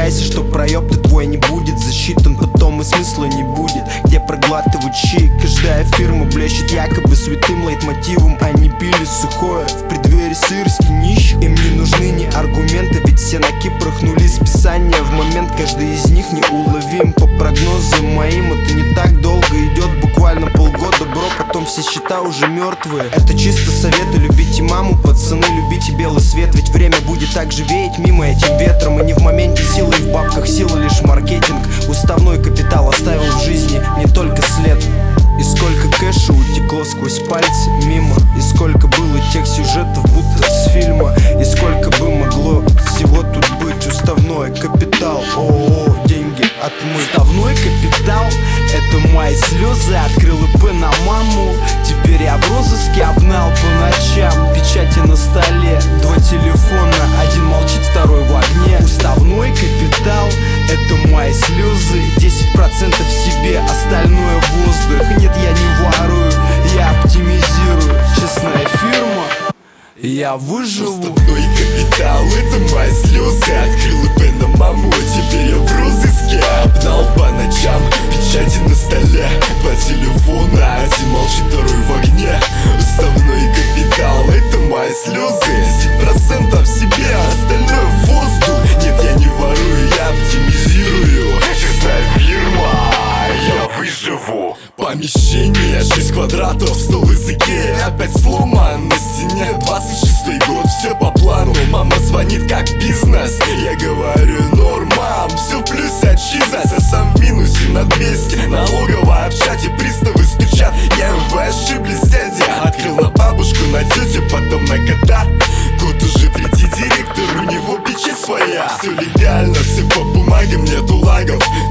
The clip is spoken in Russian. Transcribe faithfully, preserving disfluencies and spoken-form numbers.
старайся, что проеб ты твой не будет засчитан, потом и смысла не будет. Где проглатывать щи, каждая фирма блещет якобы святым лейтмотивом. Они пили сухое в преддверии сырости нищих. Им не нужны ни аргументы, ведь все на кипрах нули списания в момент. Каждый из них неуловим. По прогнозам моим это не так долго идет, буквально полгода, бро, потом все счета уже мертвые. Это чисто советы, любите маму, пацаны, любите белый свет. Ведь время будет так же веять мимо этим ветром. И не в моменте силы, и в бабках сила лишь маркетинг. Уставной капитал оставил в жизни не только след. И сколько кэша утекло сквозь пальцы мимо. И сколько было тех сюжетов, будто с фильма. И сколько бы могло всего тут быть. Уставной капитал, о-о-о, деньги отмыть. Уставной капитал, это мои слезы. Открыл ИП на маму, теперь я в розыске. Обнал по ночам, печати на столе. Два телефона, один молчит, второй в огне. Уставной капитал, это мои слезы. Десять процентов себе, остальное воздух. Нет, я не ворую, я оптимизирую. Честная фирма, я выживу. Уставной капитал, это мои слезы. Открыл ИП на маму, теперь я в розыске. Обнал по ночам, печати на столе. Два телефона, один молчит, второй в огне. Уставной капитал, это мои слезы. Десять процентов себе, остальное воздух. Нет, я не ворую, я оптимизирую. Честная фирма, я выживу. Помещение шесть квадратов, стол языке. Опять сломан на стене, двадцать шестой год, все по плану. Мама звонит как бизнес, я говорю норма. Все в плюсе, отчиза, я сам в минусе на двести. Налоговая в чате, приставы стучат. Я МВ ошиблись, дядя. Открыл на бабушку, на тетю, потом на кота. Год уже третий директор, у него печать своя. Все легально, все по бумагам, нету лагов.